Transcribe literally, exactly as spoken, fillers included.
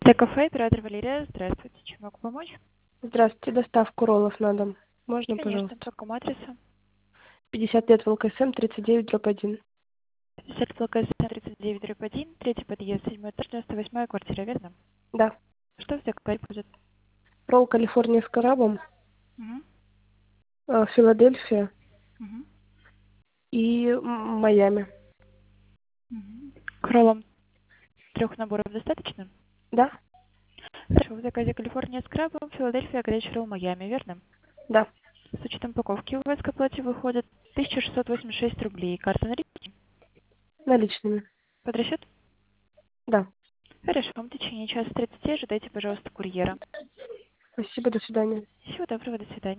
Т-кафе, оператор Валерия. Здравствуйте. Чем могу помочь? Здравствуйте, доставку роллов на дом. Можно, Конечно, пожалуйста? по какому адресу? пятьдесят лет ВЛКСМ, тридцать девять, дробь один. пятьдесят ЛКС тридцать девять, дробь один, третий подъезд, седьмой этаж, девяносто восьмая квартира, верно? Да. Что в т-кафе будет? Ролл Калифорния с крабом, Угу. э, Филадельфия Угу. и м, Майами. Угу. К роллам трех наборов достаточно? Да? Хорошо, в заказе Калифорния с крабом, Филадельфия, горячий ролл, Майами, верно? Да. С учетом упаковки у вас к оплате выходит тысяча шестьсот восемьдесят шесть рублей. Карта наличие? Наличными. Под расчет? Да. Хорошо, в течение часа тридцати ожидайте, пожалуйста, курьера. Спасибо, до свидания. Всего доброго, до свидания.